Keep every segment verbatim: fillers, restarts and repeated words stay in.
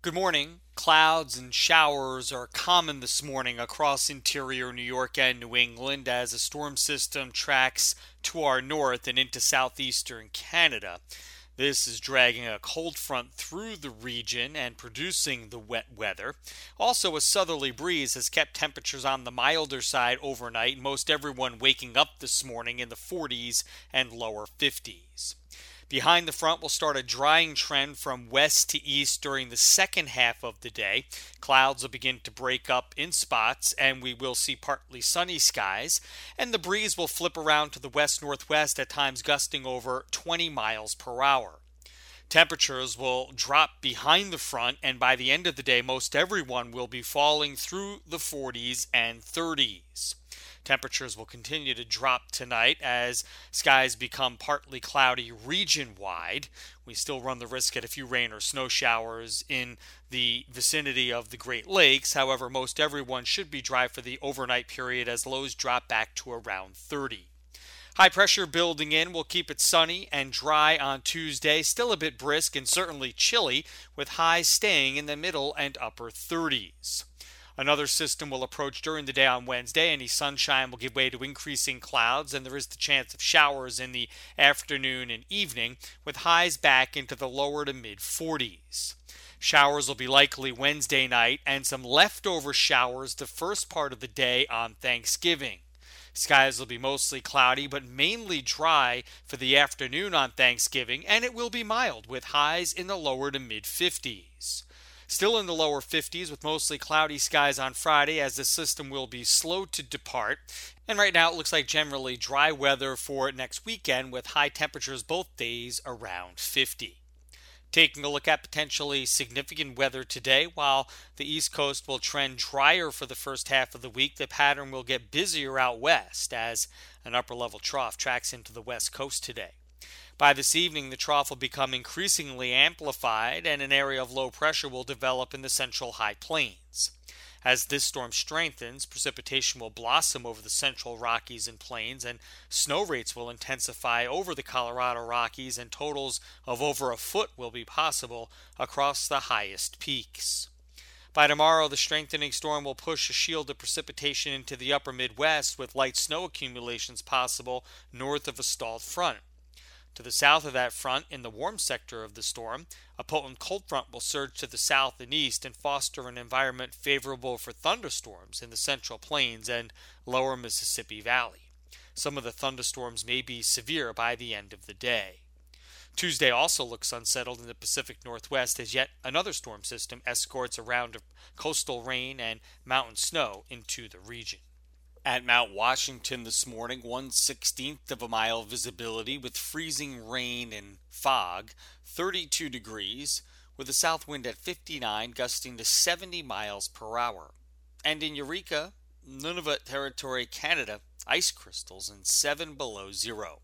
Good morning. Clouds and showers are common this morning across interior New York and New England as a storm system tracks to our north and into southeastern Canada. This is dragging a cold front through the region and producing the wet weather. Also, a southerly breeze has kept temperatures on the milder side overnight, most everyone waking up this morning in the forties and lower fifties. Behind the front will start a drying trend from west to east during the second half of the day. Clouds will begin to break up in spots, and we will see partly sunny skies. And the breeze will flip around to the west-northwest, at times gusting over twenty miles per hour. Temperatures will drop behind the front, and by the end of the day, most everyone will be falling through the forties and thirties. Temperatures will continue to drop tonight as skies become partly cloudy region-wide. We still run the risk at a few rain or snow showers in the vicinity of the Great Lakes. However, most everyone should be dry for the overnight period as lows drop back to around thirty. High pressure building in will keep it sunny and dry on Tuesday, still a bit brisk and certainly chilly, with highs staying in the middle and upper thirties. Another system will approach during the day on Wednesday. Any sunshine will give way to increasing clouds, and there is the chance of showers in the afternoon and evening, with highs back into the lower to mid forties. Showers will be likely Wednesday night, and some leftover showers the first part of the day on Thanksgiving. Skies will be mostly cloudy, but mainly dry for the afternoon on Thanksgiving, and it will be mild, with highs in the lower to mid fifties. Still in the lower fifties with mostly cloudy skies on Friday as the system will be slow to depart. And right now it looks like generally dry weather for next weekend with high temperatures both days around fifty. Taking a look at potentially significant weather today, while the East Coast will trend drier for the first half of the week, the pattern will get busier out west as an upper level trough tracks into the West Coast today. By this evening, the trough will become increasingly amplified and an area of low pressure will develop in the central high plains. As this storm strengthens, precipitation will blossom over the central Rockies and plains, and snow rates will intensify over the Colorado Rockies, and totals of over a foot will be possible across the highest peaks. By tomorrow, the strengthening storm will push a shield of precipitation into the upper Midwest with light snow accumulations possible north of a stalled front. To the south of that front, in the warm sector of the storm, a potent cold front will surge to the south and east and foster an environment favorable for thunderstorms in the central plains and lower Mississippi Valley. Some of the thunderstorms may be severe by the end of the day. Tuesday also looks unsettled in the Pacific Northwest as yet another storm system escorts a round of coastal rain and mountain snow into the region. At Mount Washington this morning, one sixteenth of a mile visibility with freezing rain and fog, thirty-two degrees, with a south wind at fifty-nine, gusting to seventy miles per hour. And in Eureka, Nunavut Territory, Canada, ice crystals and seven below zero.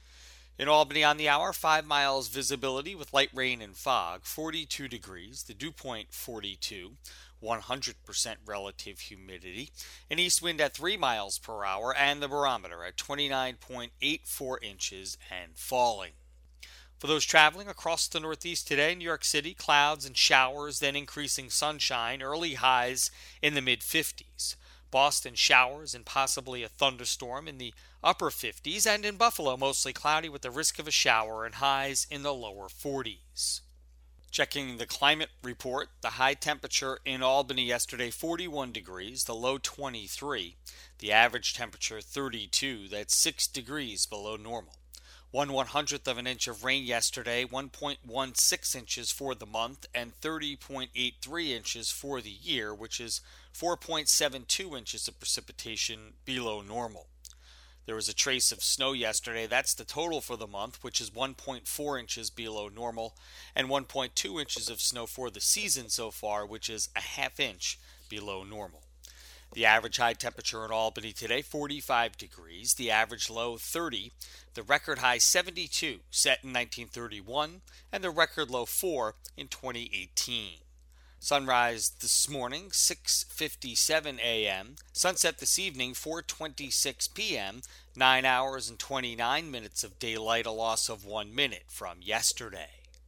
In Albany on the hour, five miles visibility with light rain and fog, forty-two degrees, the dew point forty-two, one hundred percent relative humidity, an east wind at three miles per hour, and the barometer at twenty-nine point eight four inches and falling. For those traveling across the Northeast today, New York City, clouds and showers, then increasing sunshine, early highs in the mid fifties. Boston, showers and possibly a thunderstorm in the upper fifties, and in Buffalo, mostly cloudy with the risk of a shower and highs in the lower forties. Checking the climate report, the high temperature in Albany yesterday, forty-one degrees, the low twenty-three, the average temperature thirty-two, that's six degrees below normal. One one-hundredth of an inch of rain yesterday, one point one six inches for the month, and thirty point eight three inches for the year, which is four point seven two inches of precipitation below normal. There was a trace of snow yesterday. That's the total for the month, which is one point four inches below normal, and one point two inches of snow for the season so far, which is a half inch below normal. The average high temperature in Albany today, forty-five degrees. The average low, thirty. The record high, seventy-two, set in nineteen thirty-one, and the record low, four, in twenty eighteen. Sunrise this morning, six fifty-seven a.m. Sunset this evening, four twenty-six p.m. nine hours and twenty-nine minutes of daylight, a loss of one minute from yesterday.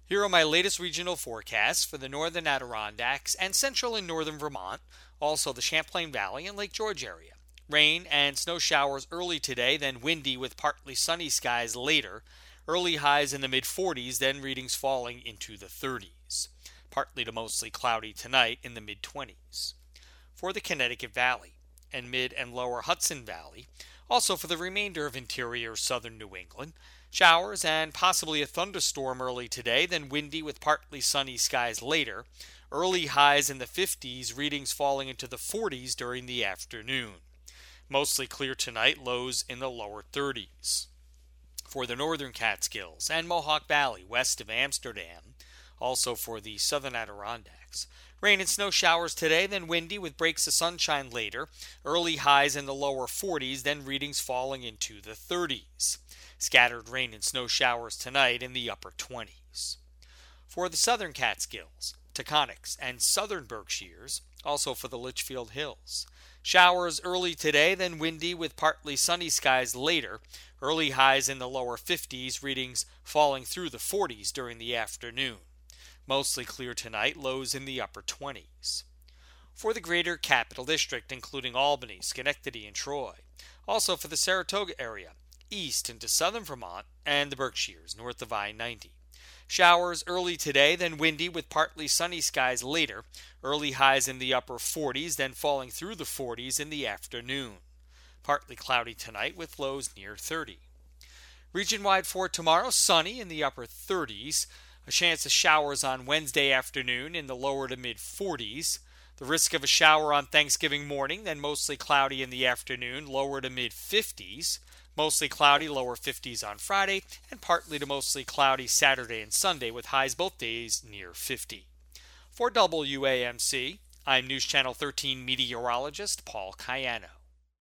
Here are my latest regional forecasts for the northern Adirondacks and central and northern Vermont, also the Champlain Valley and Lake George area. Rain and snow showers early today, then windy with partly sunny skies later. Early highs in the mid forties, then readings falling into the thirties. Partly to mostly cloudy tonight in the mid twenties. For the Connecticut Valley and mid and lower Hudson Valley, also for the remainder of interior southern New England, showers and possibly a thunderstorm early today, then windy with partly sunny skies later. Early highs in the fifties, readings falling into the forties during the afternoon. Mostly clear tonight, lows in the lower thirties. For the northern Catskills and Mohawk Valley west of Amsterdam, also for the southern Adirondacks, rain and snow showers today, then windy with breaks of sunshine later. Early highs in the lower forties, then readings falling into the thirties. Scattered rain and snow showers tonight in the upper twenties. For the southern Catskills, Taconics, and southern Berkshires, also for the Litchfield Hills, showers early today, then windy with partly sunny skies later. Early highs in the lower fifties, readings falling through the forties during the afternoon. Mostly clear tonight, lows in the upper twenties. For the greater Capital District, including Albany, Schenectady, and Troy. Also for the Saratoga area, east into southern Vermont, and the Berkshires, north of I ninety. Showers early today, then windy with partly sunny skies later. Early highs in the upper forties, then falling through the forties in the afternoon. Partly cloudy tonight with lows near thirty. Region-wide for tomorrow, sunny in the upper thirties. A chance of showers on Wednesday afternoon in the lower to mid forties. The risk of a shower on Thanksgiving morning, then mostly cloudy in the afternoon, lower to mid fifties. Mostly cloudy, lower fifties on Friday, and partly to mostly cloudy Saturday and Sunday with highs both days near fifty. For W A M C, I'm News Channel thirteen meteorologist Paul Cayano.